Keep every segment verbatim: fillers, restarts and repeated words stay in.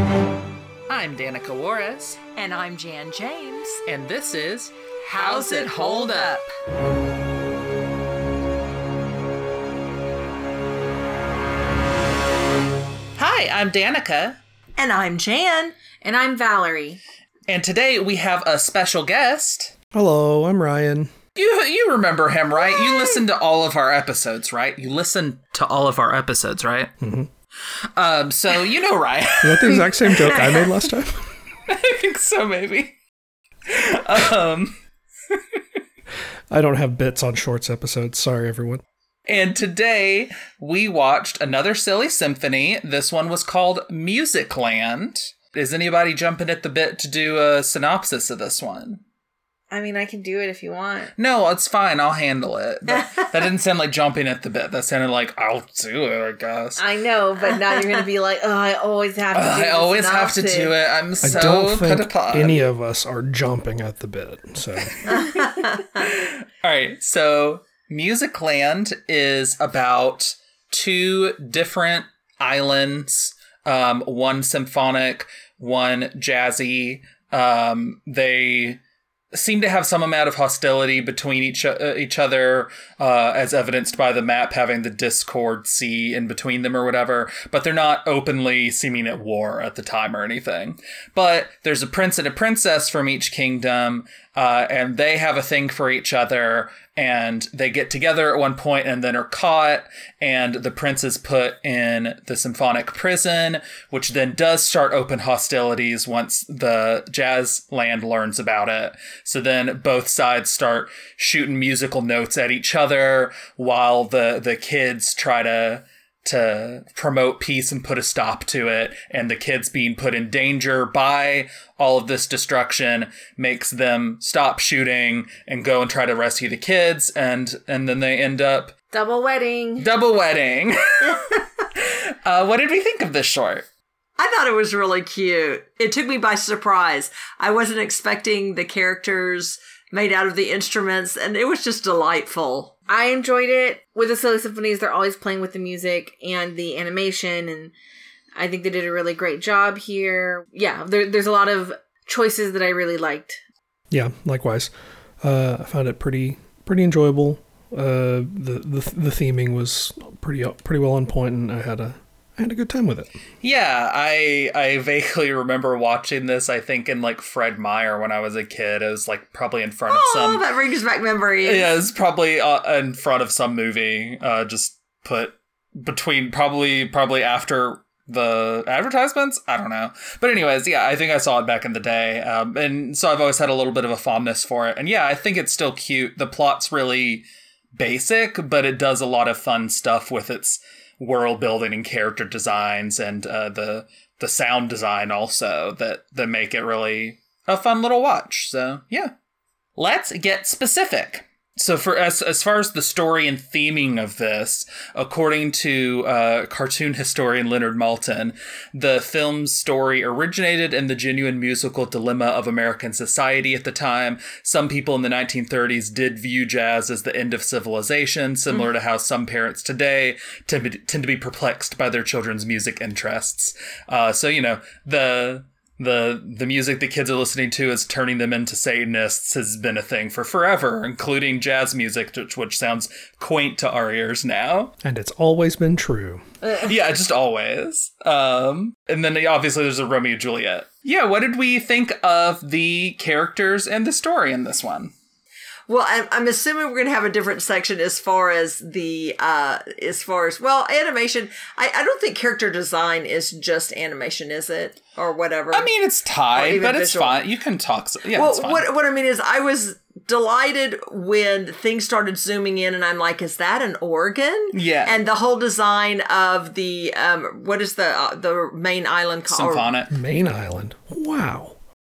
I'm Danica Juarez. And I'm Jan James. And this is How's It Hold Up? Hi, I'm Danica. And I'm Jan. And I'm Valerie. And today we have a special guest. Hello, I'm Ryan. You you remember him, right? You listened to all of our episodes, right? You listened to all of our episodes, right? Mm-hmm. Um, so you know Ryan. Is that the exact same joke I made last time? I think so, maybe. Um, I don't have bits on Shorts episodes. Sorry, everyone. And today we watched another silly symphony. This one was called Musicland. Is anybody jumping at the bit to do a synopsis of this one? I mean, I can do it if you want. No, it's fine. I'll handle it. That, that didn't sound like jumping at the bit. That sounded like, I'll do it, I guess. I know, but now you're going to be like, oh, I always have to do it. I always synopsis. have to do it. I'm so I don't think put-a-pod. any of us are jumping at the bit. So, all right. So, Musicland is about two different islands, um, one symphonic, one jazzy. Um, they seem to have some amount of hostility between each uh, each other, uh, as evidenced by the map having the Discord Sea in between them or whatever, but they're not openly seeming at war at the time or anything. But there's a prince and a princess from each kingdom, uh, and they have a thing for each other, and they get together at one point and then are caught, and the prince is put in the symphonic prison, which then does start open hostilities once the jazz land learns about it. So then both sides start shooting musical notes at each other while the, the kids try to to promote peace and put a stop to it. And the kids being put in danger by all of this destruction makes them stop shooting and go and try to rescue the kids. And, and then they end up... Double wedding. Double wedding. uh, what did we think of this short? I thought it was really cute. It took me by surprise. I wasn't expecting the characters made out of the instruments, and it was just delightful. I enjoyed it. With the Silly Symphonies, they're always playing with the music and the animation, and I think they did a really great job here. Yeah, there, there's a lot of choices that I really liked. Yeah, likewise. Uh, I found it pretty pretty enjoyable. Uh, the, the the theming was pretty pretty well on point, and I had a I had a good time with it. Yeah, I I vaguely remember watching this, I think, in, like, Fred Meyer when I was a kid. It was, like, probably in front of oh, some... Oh, that brings back memories. Yeah, it was probably uh, in front of some movie, uh, just put between, probably probably after the advertisements? I don't know. But anyways, yeah, I think I saw it back in the day. Um, and so I've always had a little bit of a fondness for it. And yeah, I think it's still cute. The plot's really basic, but it does a lot of fun stuff with its world building and character designs and uh, the the sound design also that that make it really a fun little watch. So yeah, let's get specific. So for as as far as the story and theming of this, according to uh, cartoon historian Leonard Maltin, the film's story originated in the genuine musical dilemma of American society at the time. Some people in the nineteen thirties did view jazz as the end of civilization, similar mm. to how some parents today tend to, tend to be perplexed by their children's music interests. Uh, so, you know, the... The the music the kids are listening to is turning them into Satanists has been a thing for forever, including jazz music, which, which sounds quaint to our ears now. And it's always been true. Yeah, just always. Um, and then obviously there's a Romeo and Juliet. Yeah, what did we think of the characters and the story in this one? Well, I'm, I'm assuming we're going to have a different section as far as the, uh, as far as, well, animation. I, I don't think character design is just animation, is it? Or whatever. I mean, it's tied, but it's visual. fine. You can talk. So, yeah, well, it's fine. What, what I mean is I was delighted when things started zooming in and I'm like, is that an organ? Yeah. And the whole design of the, um, what is the, uh, the main island called? Symphonic. Main island. Wow.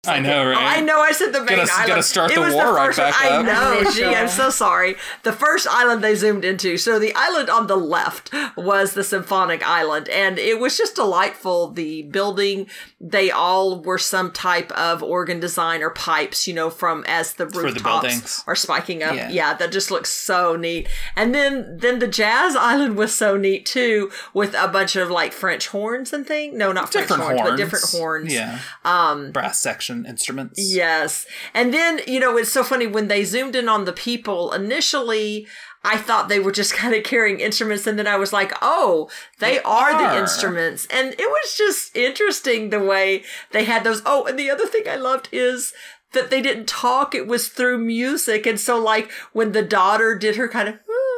I know, right? I know I said the main Gotta- island. gotta start it the was war the right first back one. I up. know. Initial. Gee, I'm so sorry. The first island they zoomed into. So the island on the left was the Symphonic Island, and it was just delightful. The building, they all were some type of organ design or pipes, you know, from as the the rooftops buildings. are spiking up. Yeah. Yeah, that just looks so neat. And then then the Jazz Island was so neat too, with a bunch of like French horns and things. No, not French Different horns, horns. but different horns. Yeah. Um, Brass section instruments. Yes. And then, you know, it's so funny when they zoomed in on the people initially, I thought they were just kind of carrying instruments. And then I was like, oh, they, They are, are. the instruments. And it was just interesting the way they had those. Oh, and the other thing I loved is that they didn't talk. It was through music. And so like when the daughter did her kind of,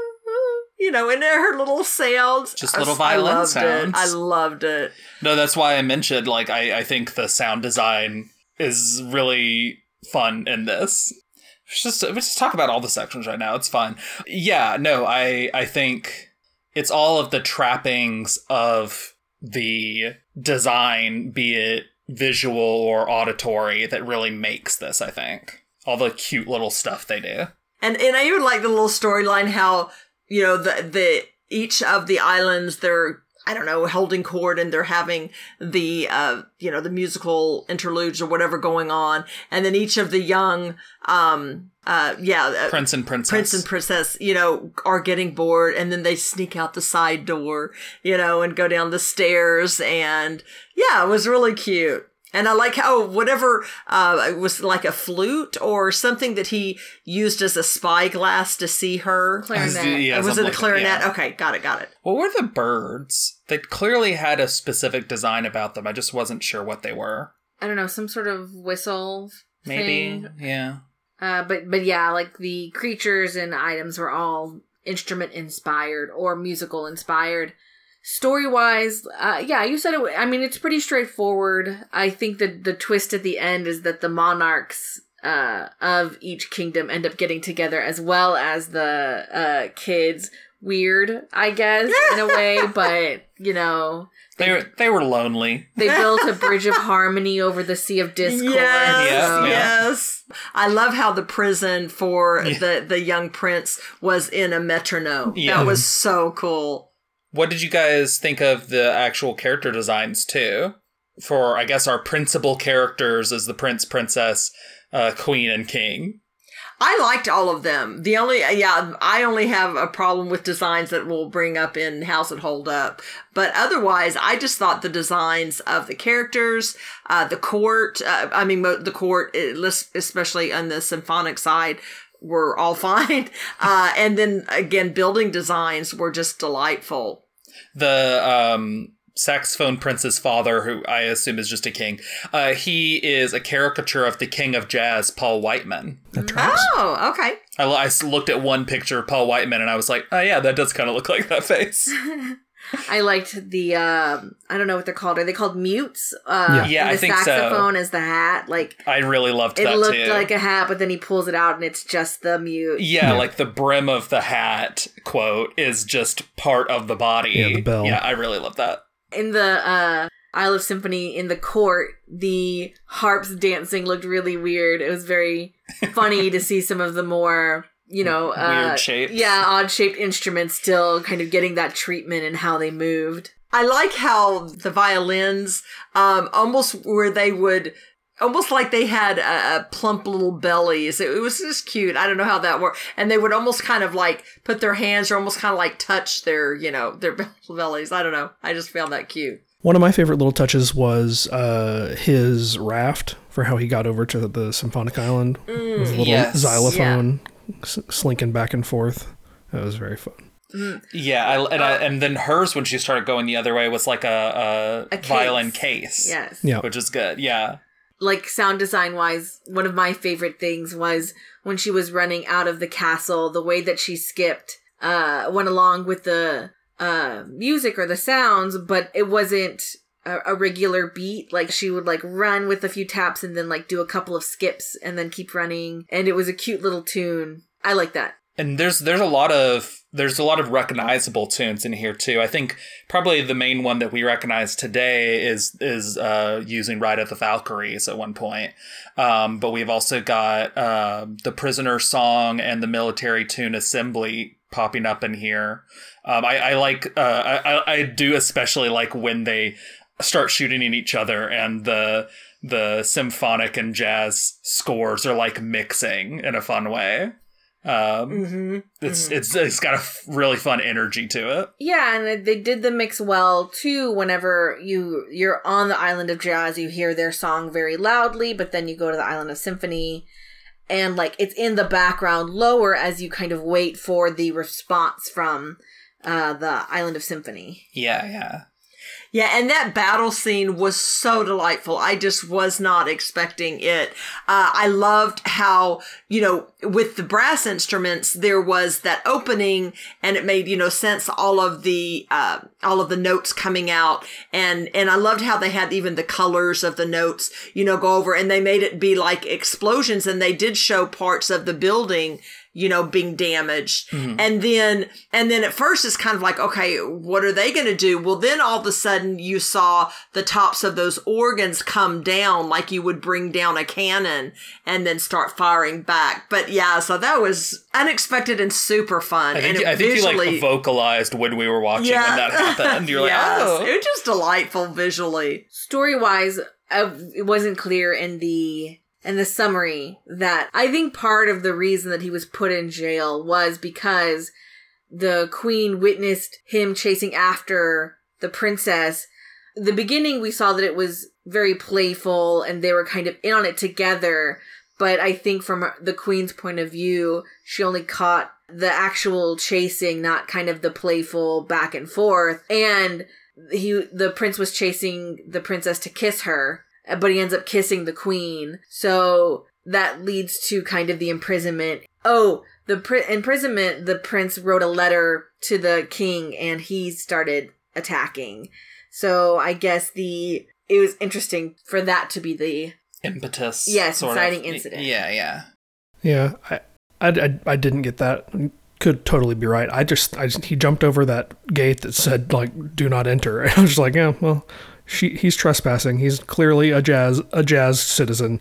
you know, and her little sounds. Just I little was- I violin loved sounds. It. I loved it. No, that's why I mentioned, like, I, I think the sound design is really fun in this. Let's just, let's just talk about all the sections right now. It's fun. Yeah, no, I, I think it's all of the trappings of the design, be it visual or auditory, that really makes this, I think. All the cute little stuff they do. And and I even like the little storyline how, you know, the the each of the islands, they're, I don't know, holding court and they're having the, uh, you know, the musical interludes or whatever going on. And then each of the young, um, uh, yeah. Uh, Prince and Princess. Prince and Princess, you know, are getting bored and then they sneak out the side door, you know, and go down the stairs. And yeah, it was really cute. And I like how whatever, uh, it was like a flute or something that he used as a spyglass to see her. Clarinet. Yeah, was it something a like that, clarinet? yeah. Okay, got it, got it. What were the birds? They clearly had a specific design about them. I just wasn't sure what they were. I don't know, some sort of whistle Maybe, thing. yeah. Uh, but but yeah, like the creatures and items were all instrument inspired or musical inspired. Story wise, uh, yeah, you said it. I mean, it's pretty straightforward. I think that the twist at the end is that the monarchs uh, of each kingdom end up getting together, as well as the uh, kids. Weird, I guess, in a way, but you know, They were, they were lonely. they built a bridge of harmony over the sea of discord. Yes, Yeah, so- yeah. yes. I love how the prison for Yeah. the, the young prince was in a metronome. Yeah. That was so cool. What did you guys think of the actual character designs, too? For, I guess, our principal characters as the prince, princess, uh, queen, and king. I liked all of them. The only, yeah, I only have a problem with designs that we'll bring up in House and Hold Up. But otherwise, I just thought the designs of the characters, uh, the court, uh, I mean, mo- the court, eh, lis- especially on the symphonic side, were all fine. Uh, and then again, building designs were just delightful. The um, saxophone prince's father, who I assume is just a king, uh, he is a caricature of the king of jazz, Paul Whiteman. That tracks. Oh, okay. I, I looked at one picture of Paul Whiteman and I was like, oh yeah, that does kind of look like that face. I liked the um I don't know what they're called. Are they called mutes? Uh, Yeah. and Yeah, the I think so. saxophone as the hat. Like I really loved it that looked too. like a hat, but then he pulls it out and it's just the mute. Yeah, like the brim of the hat quote is just part of the body. Yeah, the bell. Yeah, I really love that. In the uh Isle of Symphony in the court, the harps dancing looked really weird. It was very funny to see some of the more, you know, uh, Weird shapes. Yeah, odd shaped instruments still kind of getting that treatment and how they moved. I like how the violins, um, almost where they would, almost like they had a, a plump little bellies. It, it was just cute. I don't know how that worked. And they would almost kind of like put their hands or almost kind of like touch their, you know, their bellies. I don't know. I just found that cute. One of my favorite little touches was uh, his raft for how he got over to the Symphonic Island with a little yes. xylophone s- slinking back and forth. That was very fun. Yeah, I, and, I, and then hers when she started going the other way was like a, a, A case. violin case. Yes. Yeah. Which is good. Yeah. Like sound design wise, one of my favorite things was when she was running out of the castle, the way that she skipped uh went along with the uh music or the sounds, but it wasn't a, a regular beat. Like she would like run with a few taps and then like do a couple of skips and then keep running, and it was a cute little tune. I like that. And there's there's a lot of there's a lot of recognizable tunes in here too. I think probably the main one that we recognize today is is uh, using "Ride of the Valkyries" at one point. Um, but we've also got uh, the Prisoner song and the military tune "Assembly" popping up in here. Um, I, I like uh, I I do especially like when they start shooting at each other and the the symphonic and jazz scores are like mixing in a fun way. Um, mm-hmm, it's mm-hmm. it's it's got a f- really fun energy to it. Yeah, and they did the mix well too. Whenever you you're on the island of jazz, you hear their song very loudly, but then you go to the island of symphony, and like it's in the background lower as you kind of wait for the response from uh, the island of symphony. Yeah, yeah. Yeah, and that battle scene was so delightful. I just was not expecting it. Uh, I loved how, you know, with the brass instruments, there was that opening and it made, you know, sense all of the, uh, all of the notes coming out. And, and I loved how they had even the colors of the notes, you know, go over and they made it be like explosions and they did show parts of the building, you know, being damaged. Mm-hmm. And then, and then at first it's kind of like, okay, what are they going to do? Well, then all of a sudden you saw the tops of those organs come down like you would bring down a cannon and then start firing back. But yeah, so that was unexpected and super fun. I think, and I think visually, you like vocalized when we were watching yeah. when that happened. You're like, yes, oh. it was just delightful visually. Story-wise, uh, it wasn't clear in the... and the summary that I think part of the reason that he was put in jail was because the queen witnessed him chasing after the princess. The beginning, we saw that it was very playful and they were kind of in on it together. But I think from the queen's point of view, she only caught the actual chasing, not kind of the playful back and forth. And he, the prince was chasing the princess to kiss her. But he ends up kissing the queen. So that leads to kind of the imprisonment. Oh, the pri- imprisonment, the prince wrote a letter to the king and he started attacking. So I guess the it was interesting for that to be the impetus. Yes, sort inciting of. incident. Yeah, yeah. Yeah, I, I, I, I didn't get that. Could totally be right. I just, I just, he jumped over that gate that said, like, do not enter. And I was just like, yeah, well... She he's trespassing. He's clearly a jazz a jazz citizen.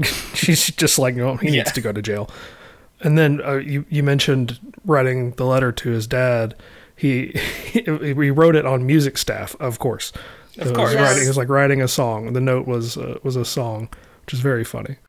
She's just like, no, he yeah. needs to go to jail. And then uh, you you mentioned writing the letter to his dad. He he, he wrote it on music staff, of course. Of it course, was yes. writing, it was like writing a song. The note was uh, was a song, which is very funny.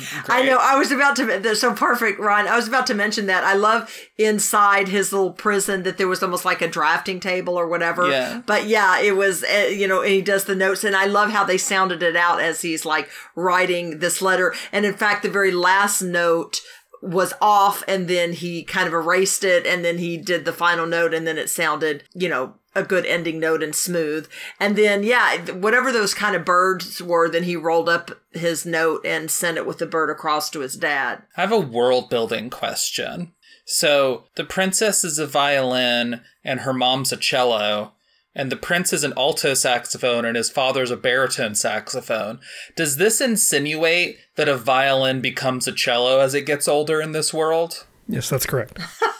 I know. I was about to. They're so perfect, Ryan. I was about to mention that. I love inside his little prison that there was almost like a drafting table or whatever. Yeah. But yeah, it was. Uh, you know, he does the notes, and I love how they sounded it out as he's like writing this letter. And in fact, the very last note was off, and then he kind of erased it, and then he did the final note, and then it sounded, you know, a good ending note and smooth. And then, yeah, whatever those kind of birds were, then he rolled up his note and sent it with the bird across to his dad. I have a world building question. So the princess is a violin and her mom's a cello, and the prince is an alto saxophone and his father's a baritone saxophone. Does this insinuate that a violin becomes a cello as it gets older in this world? Yes, that's correct.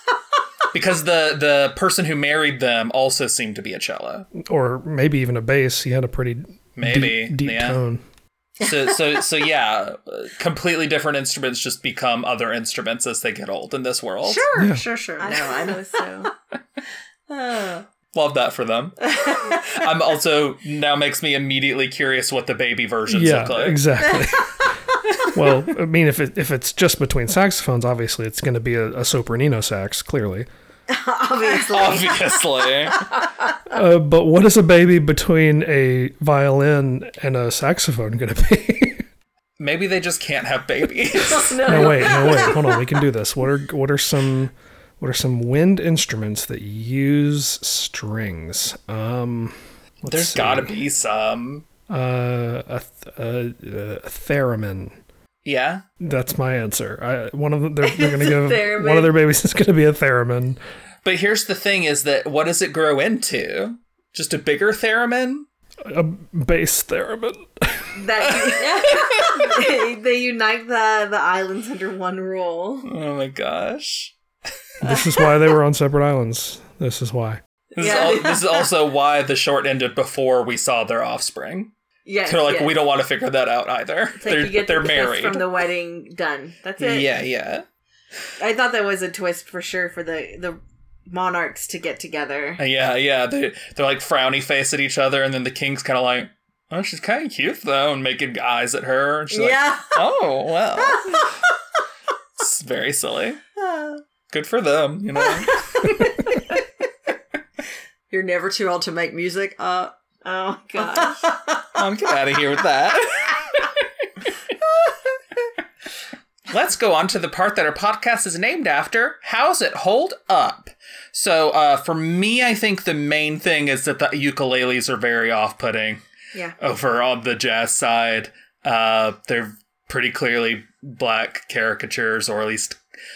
Because the, the person who married them also seemed to be a cello. Or maybe even a bass. He had a pretty maybe, deep, deep yeah. tone. So, so, so yeah, completely different instruments just become other instruments as they get old in this world. Sure, yeah. sure, sure. I know, I know so. Oh. Love that for them. I'm also, now makes me immediately curious what the baby versions yeah, look like. Exactly. Well, I mean, if it, if it's just between saxophones, obviously it's going to be a, a sopranino sax, clearly. Obviously. Obviously. Uh, but what is a baby between a violin and a saxophone going to be? Maybe they just can't have babies. no. No, wait, no, wait. Hold on, we can do this. What are what are some what are some wind instruments that use strings? Um, let's There's see. got to be some. Uh, a, th- a, a theremin. Yeah. That's my answer. I, one of them, they're, they're going to give theremin. one of their babies is going to be a theremin. But here's the thing: is that what does it grow into? Just a bigger theremin? A bass theremin. That they, they unite the the islands under one rule. Oh my gosh. This is why they were on separate islands. This is why. This, Yeah. is al- this is also why the short ended before we saw their offspring. Yes, They're like, yes. we don't want to figure that out either. It's like they're you get they're the kiss married. from the wedding done. That's it. Yeah, yeah. I thought that was a twist for sure for the the monarchs to get together. Yeah, yeah. They, they're like frowny face at each other, and then the king's kind of like, oh, she's kind of cute, though, and making eyes at her. And she's Yeah. like, oh, well. It's very silly. Good for them, you know? You're never too old to make music. Uh, Oh gosh. I'll get out of here with that. Let's go on to the part that our podcast is named after. How's it hold up? So, uh, for me, I think the main thing is that the ukuleles are very off-putting. Yeah. Over on the jazz side. Uh, they're pretty clearly black caricatures, or at least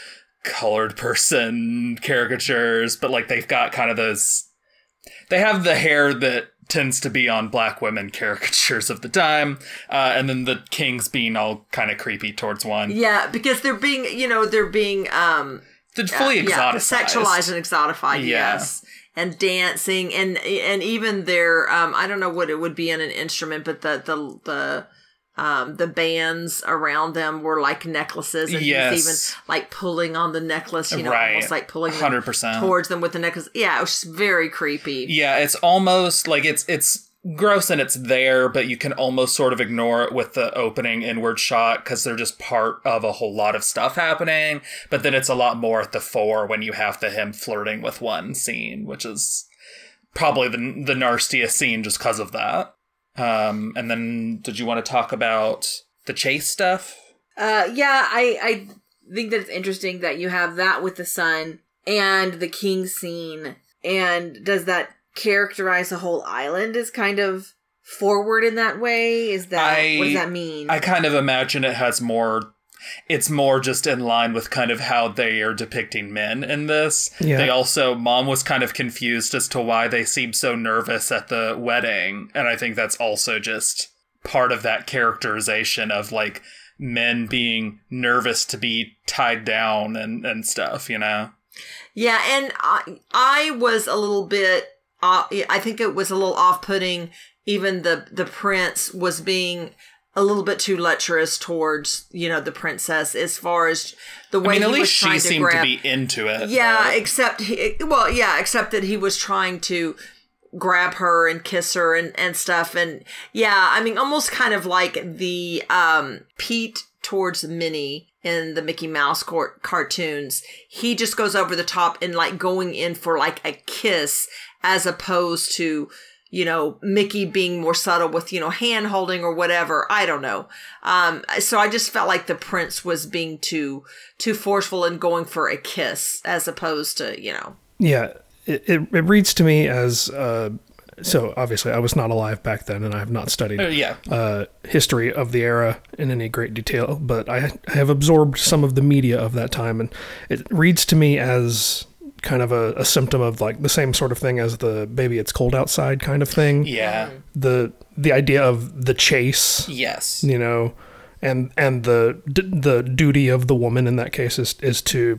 colored person caricatures, but like they've got kind of those... They have the hair that tends to be on black women caricatures of the time, uh, and then the kings being all kind of creepy towards one. yeah, because they're being, you know, they're being um, They're fully uh, yeah, exoticized. sexualized and exotified. Yeah. Yes, and dancing, and and even their um, I don't know what it would be in an instrument, but the the the. Um, the bands around them were like necklaces, and Yes. he was even like pulling on the necklace, you know, Right. almost like pulling one them hundred percent. towards them with the necklace. Yeah, it was very creepy. Yeah, it's almost like it's it's gross and it's there, but you can almost sort of ignore it with the opening inward shot because they're just part of a whole lot of stuff happening. But then it's a lot more at the fore when you have the him flirting with one scene, which is probably the the nastiest scene just because of that. Um, and then did you want to talk about the chase stuff? Uh, yeah, I, I think that it's interesting that you have that with the sun and the king scene. And does that characterize the whole island as kind of forward in that way? Is that, I- what does that mean? I kind of imagine it has more... It's more just in line with kind of how they are depicting men in this. Yeah. They also, Mom was kind of confused as to why they seemed so nervous at the wedding. And I think that's also just part of that characterization of like men being nervous to be tied down and, and stuff, you know? Yeah, and I, I was a little bit, uh, I think it was a little off-putting. Even the, the prince was being a little bit too lecherous towards, you know, the princess as far as the way I mean, at he was least trying she to seemed grab. to be into it. Yeah, but- except he, well, yeah, except that he was trying to grab her and kiss her and, and stuff. And yeah, I mean, almost kind of like the um, Pete towards Minnie in the Mickey Mouse cor- cartoons. He just goes over the top and like going in for like a kiss as opposed to, you know, Mickey being more subtle with, you know, hand holding or whatever. I don't know. Um, so I just felt like the prince was being too, too forceful and going for a kiss as opposed to, you know. Yeah, it, it, it reads to me as, uh, so obviously I was not alive back then and I have not studied Uh, yeah. uh, history of the era in any great detail, but I have absorbed some of the media of that time, and it reads to me as kind of a, a symptom of like the same sort of thing as the baby it's cold outside kind of thing. Yeah. The the idea of the chase, Yes. you know, and and the d- the duty of the woman in that case is is to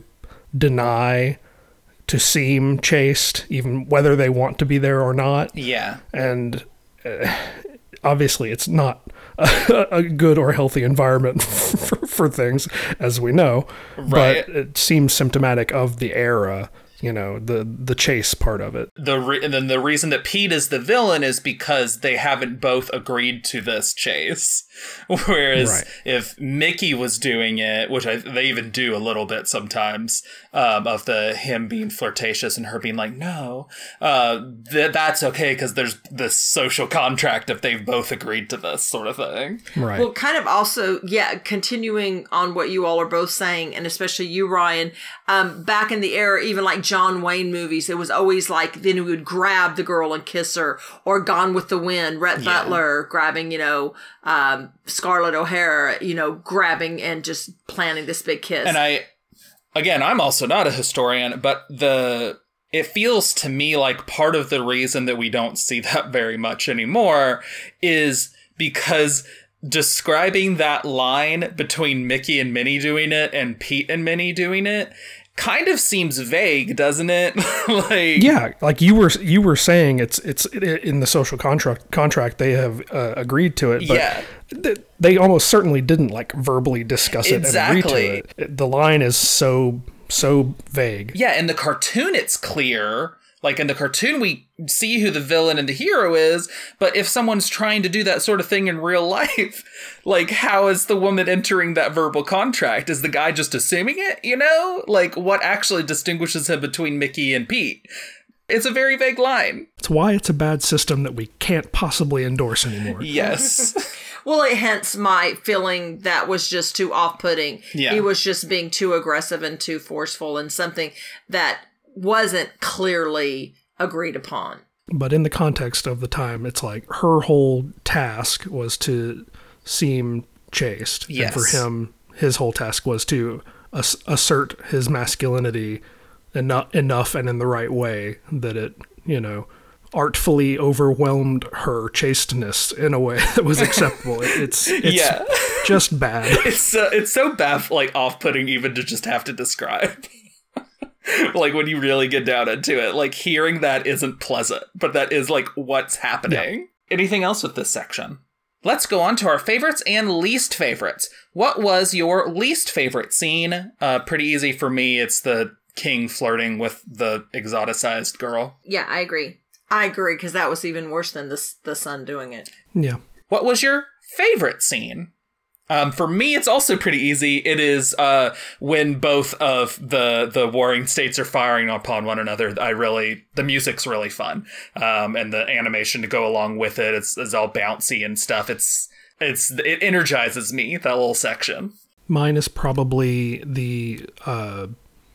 deny, to seem chaste, even whether they want to be there or not. Yeah. And uh, obviously it's not a, a good or healthy environment for, for things, as we know. Right. But it seems symptomatic of the era, you know, the the chase part of it. The re- and then the reason that Pete is the villain is because they haven't both agreed to this chase. Whereas Right. if Mickey was doing it, which I, they even do a little bit sometimes, um, of the him being flirtatious and her being like, no, uh, th- that's okay because there's this social contract if they've both agreed to this sort of thing. Right. Well, kind of also, yeah, continuing on what you all are both saying, and especially you, Ryan, um, back in the era, even like John Wayne movies, it was always like, then he would grab the girl and kiss her, or Gone with the Wind, Rhett Yeah. Butler grabbing, you know, um, Scarlett O'Hara, you know, grabbing and just planning this big kiss. And I, again, I'm also not a historian, but the it feels to me like part of the reason that we don't see that very much anymore is because describing that line between Mickey and Minnie doing it and Pete and Minnie doing it kind of seems vague, doesn't it? Like, yeah, like you were you were saying, it's it's in the social contract contract they have uh, agreed to it, but yeah. th- they almost certainly didn't like verbally discuss it Exactly. and agree to it. The line is so so vague. Yeah, in the cartoon it's clear. Like in the cartoon, we see who the villain and the hero is, but if someone's trying to do that sort of thing in real life, like how is the woman entering that verbal contract? Is the guy just assuming it, you know? Like what actually distinguishes him between Mickey and Pete? It's a very vague line. It's why it's a bad system that we can't possibly endorse anymore. Yes. Well, it, hence my feeling that was just too off-putting. Yeah. He was just being too aggressive and too forceful and something that wasn't clearly agreed upon. But in the context of the time, it's like her whole task was to seem chaste. Yes. And for him, his whole task was to ass- assert his masculinity enough, enough and in the right way that it, you know, artfully overwhelmed her chasteness in a way that was acceptable. It, it's it's Yeah. just bad. It's uh, it's so baff like off-putting even to just have to describe. Like when you really get down into it, like hearing that isn't pleasant, but that is like what's happening. Yeah. Anything else with this section? Let's go on to our favorites and least favorites. What was your least favorite scene? Uh, pretty easy for me. It's the king flirting with the exoticized girl. Yeah, I agree. I agree, because that was even worse than the, the son doing it. Yeah. What was your favorite scene? Um, for me, it's also pretty easy. It is uh, when both of the the warring states are firing upon one another. I really, the music's really fun, um, and the animation to go along with it is, is all bouncy and stuff. It's it's it energizes me, that little section. Mine is probably the uh,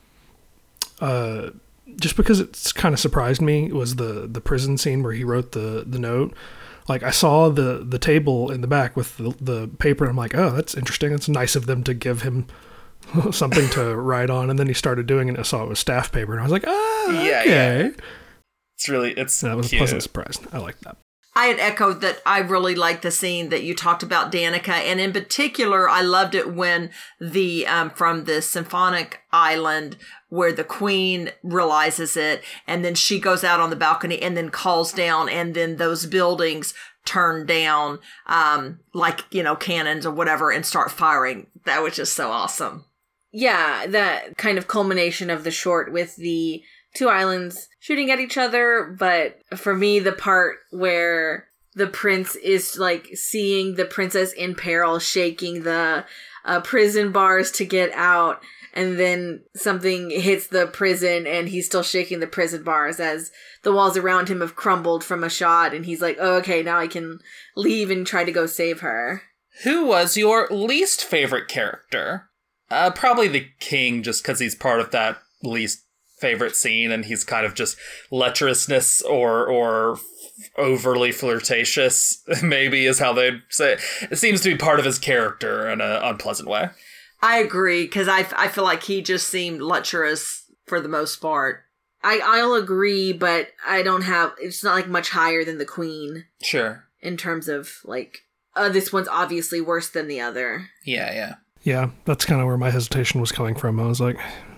uh, just because it's kind of surprised me. It was the the prison scene where he wrote the the note. Like, I saw the, the table in the back with the, the paper, and I'm like, oh, that's interesting. It's nice of them to give him something to write on. And then he started doing it, and I saw it was staff paper, and I was like, ah, yeah, okay. Yeah. It's really, it's That was cute. a pleasant surprise. I like that. I had echoed that I really liked the scene that you talked about, Danica, and in particular, I loved it when the, um, from the symphonic island where the queen realizes it, and then she goes out on the balcony and then calls down, and then those buildings turn down, um, like, you know, cannons or whatever, and start firing. That was just so awesome. Yeah, that kind of culmination of the short with the two islands shooting at each other, but for me, the part where the prince is, like, seeing the princess in peril, shaking the uh, prison bars to get out, and then something hits the prison, and he's still shaking the prison bars as the walls around him have crumbled from a shot, and he's like, oh, okay, now I can leave and try to go save her. Who was your least favorite character? Uh, probably the king, just because he's part of that least favorite scene, and he's kind of just lecherousness or or overly flirtatious, maybe is how they'd say it. It seems to be part of his character in an unpleasant way. I agree, because I, I feel like he just seemed lecherous for the most part. I, I'll agree, but I don't have, it's not like much higher than the queen Sure. in terms of like, uh, this one's obviously worse than the other. Yeah, yeah. Yeah, that's kind of where my hesitation was coming from. I was like,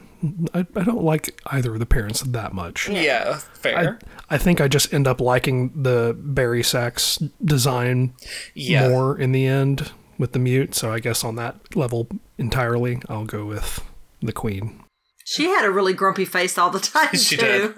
I, I don't like either of the parents that much. Yeah, fair. I, I think I just end up liking the Barry Sachs design Yeah. more in the end with the mute. So I guess on that level entirely, I'll go with the queen. She had a really grumpy face all the time, She too. did.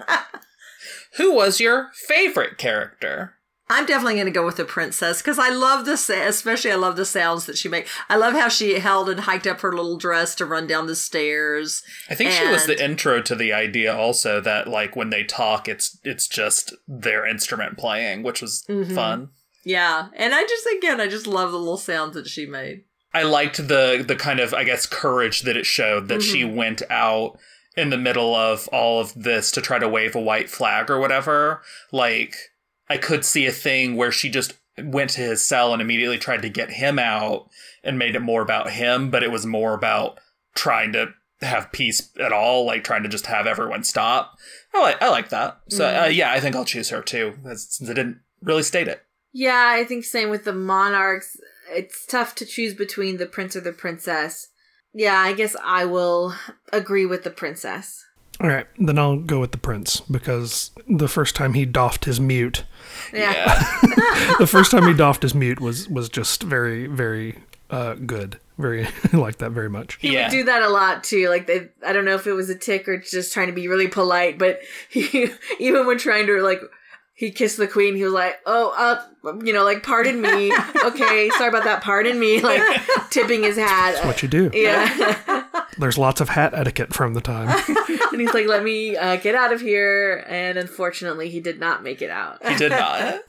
Who was your favorite character? I'm definitely going to go with the princess, because I love the, sa- especially I love the sounds that she made. I love how she held and hiked up her little dress to run down the stairs. I think she was And- the intro to the idea also that, like, when they talk, it's it's just their instrument playing, which was Mhm. fun. Yeah, and I just, again, I just love the little sounds that she made. I liked the the kind of, I guess, courage that it showed, that she went out in the middle of all of this to try to wave a white flag or whatever. Like, I could see a thing where she just went to his cell and immediately tried to get him out and made it more about him, but it was more about trying to have peace at all, like trying to just have everyone stop. I like I like that. So uh, yeah, I think I'll choose her too, since they didn't really state it. Yeah, I think same with the monarchs. It's tough to choose between the prince or the princess. Yeah, I guess I will agree with the princess. All right, then I'll go with the prince, because the first time he doffed his mute, Yeah. Yeah. the first time he doffed his mute was was just very, very uh, good. Very, I like that very much. He Yeah. would do that a lot too. Like, they, I don't know if it was a tick or just trying to be really polite, but he, even when trying to, like, he kissed the queen, he was like, oh, uh, you know, like, pardon me. Okay, sorry about that. Pardon me. Like, tipping his hat. That's what you do. Yeah. There's lots of hat etiquette from the time. And he's like, let me uh, get out of here. And unfortunately, he did not make it out. He did not.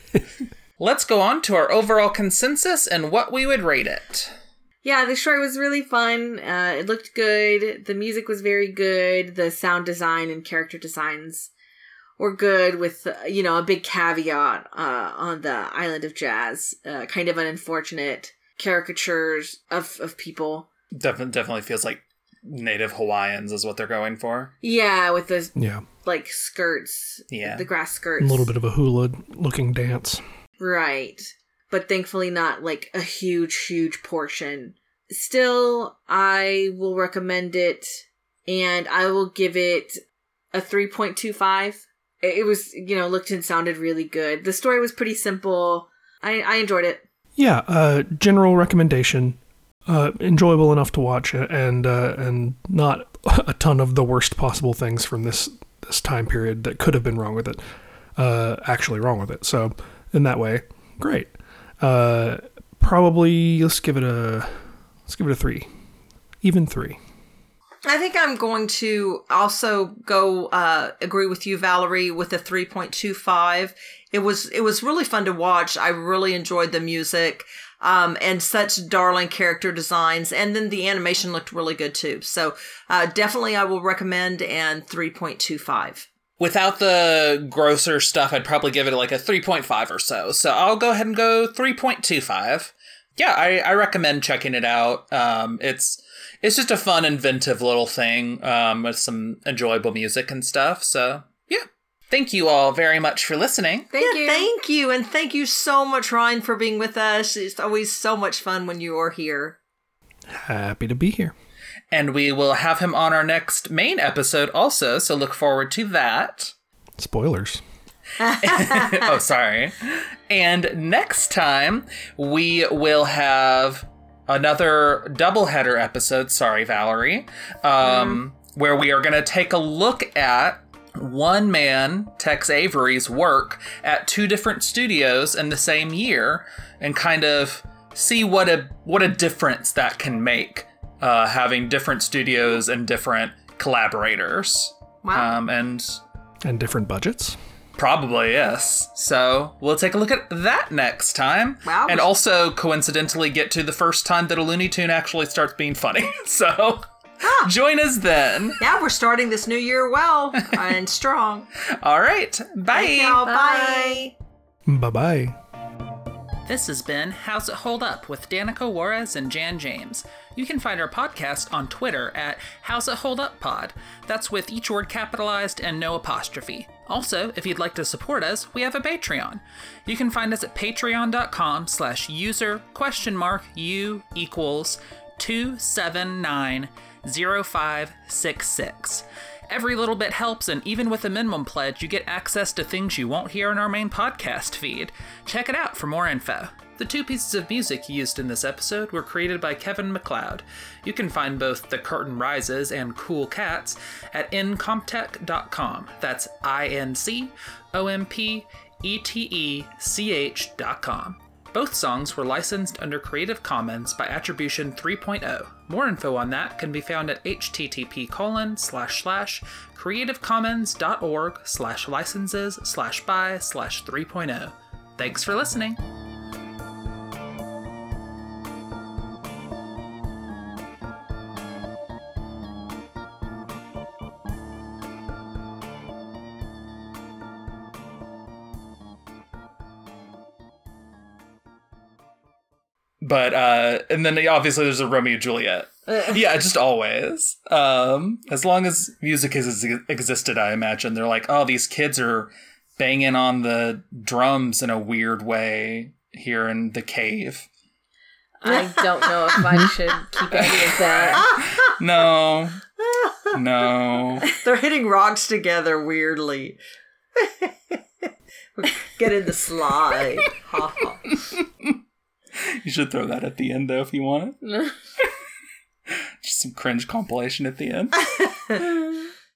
Let's go on to our overall consensus and what we would rate it. Yeah, the story was really fun. Uh, it looked good. The music was very good. The sound design and character designs were good, with, uh, you know, a big caveat uh, on the Island of Jazz. Uh, kind of an unfortunate caricatures of, of people. Definitely, definitely feels like native Hawaiians is what they're going for. Yeah, with the, Yeah, like, skirts. Yeah. The grass a skirts. little bit of a hula-looking dance. Right. But thankfully not, like, a huge, huge portion. Still, I will recommend it, and I will give it a three point two five. It was, you know, looked and sounded really good. The story was pretty simple. I, I enjoyed it. Yeah, uh, general recommendation. Uh, enjoyable enough to watch, and uh, and not a ton of the worst possible things from this this time period that could have been wrong with it, uh, actually wrong with it. So in that way, great. Uh, probably let's give it a let's give it a three, even three. I think I'm going to also go uh, agree with you, Valerie, with a three point two five. It was it was really fun to watch. I really enjoyed the music. Um, and such darling character designs. And then the animation looked really good too. So uh, definitely I will recommend, and three point two five. Without the grosser stuff, I'd probably give it like a three point five or so. So I'll go ahead and go three point two five. Yeah, I, I recommend checking it out. Um, it's it's just a fun, inventive little thing um, with some enjoyable music and stuff. So yeah. Thank you all very much for listening. Thank yeah, you. Thank you. And thank you so much, Ryan, for being with us. It's always so much fun when you are here. Happy to be here. And we will have him on our next main episode also, so look forward to that. Spoilers. Oh, sorry. And next time, we will have another doubleheader episode, sorry, Valerie, um, mm. where we are going to take a look at one man, Tex Avery's work at two different studios in the same year, and kind of see what a what a difference that can make, uh, having different studios and different collaborators. Wow. Um, and And different budgets. Probably, yes. So we'll take a look at that next time. Wow. And also, coincidentally, get to the first time that a Looney Tune actually starts being funny. So Ah. join us then. Yeah, we're starting this new year well and strong. All right. Bye. Thank y'all. Bye. Bye-bye. This has been How's It Hold Up with Danica Juarez and Jan James. You can find our podcast on Twitter at How's It Hold Up Pod. That's with each word capitalized and no apostrophe. Also, if you'd like to support us, we have a Patreon. You can find us at patreon.com slash user question mark u equals two seven nine zero five six six. Every little bit helps, and even with a minimum pledge, you get access to things you won't hear in our main podcast feed. Check it out for more info. The two pieces of music used in this episode were created by Kevin MacLeod. You can find both The Curtain Rises and Cool Cats at incomptech dot com. That's I N C O M P E T E C H dot com. Both songs were licensed under Creative Commons by Attribution three point oh. More info on that can be found at http colon slash slash creativecommons.org slash licenses slash by slash 3.0. Thanks for listening. But, uh, and then obviously there's a Romeo and Juliet. Yeah, just always. Um, as long as music has existed, I imagine, they're like, oh, these kids are banging on the drums in a weird way here in the cave. I don't know if I should keep any of that. No. No. They're hitting rocks together weirdly. Get in the slide. Ha ha. You should throw that at the end, though, if you want it. Just some cringe compilation at the end.